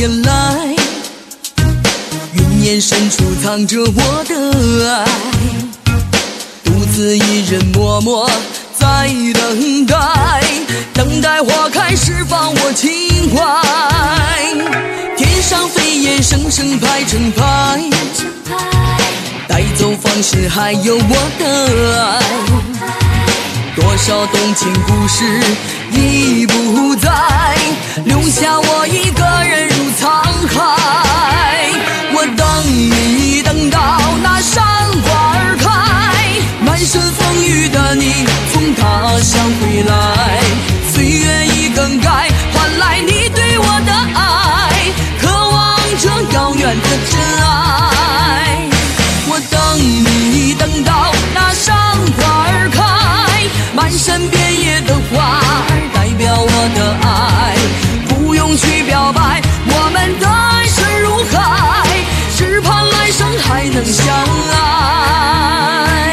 年来，云烟深处藏着我的爱，独自一人默默在等待，等待花开释放我情怀。天上飞燕声声排成排，带走往事还有我的爱，多少动情故事已不在，留下我一个人如沧海。我等你等到那山花儿开，满身风雨的你从他乡回来，岁月已更改，换来你对我的爱，渴望着遥远的真爱。我等你等到那山花儿开，满山遍野的花儿代表我的爱，不用去表白，我们的爱深如海，只盼来生还能相爱。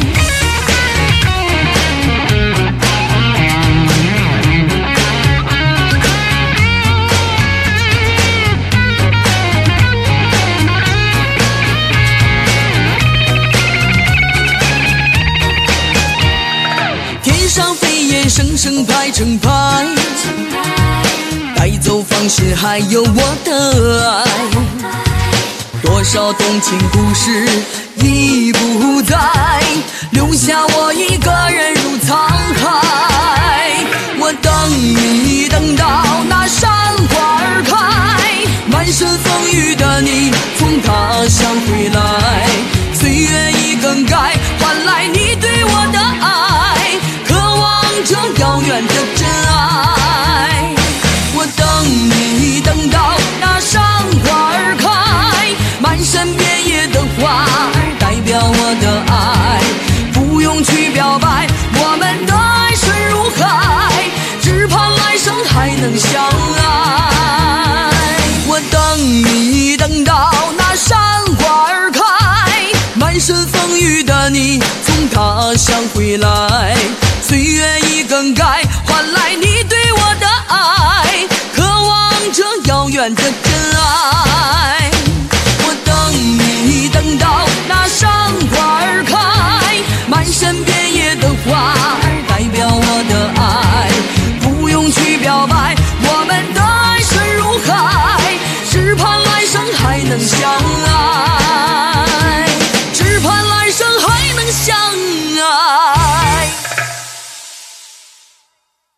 天上飞燕声声排成排，带走往事还有我的爱，多少动情故事已不在，留下我一个人如沧海。我等你等到那山花儿开，满身风雨的你从他乡回来，岁月已更改，换来你对我的爱，渴望着遥远的真爱。我等你等到那山花儿开，满山遍野的花儿代表我的爱，不用去表白，我们的爱深如海，只盼来生还能相爱。我等你等到那山花儿开，满身风雨的你从他乡回来，岁月已更改，换来你对我的爱，渴望着遥远的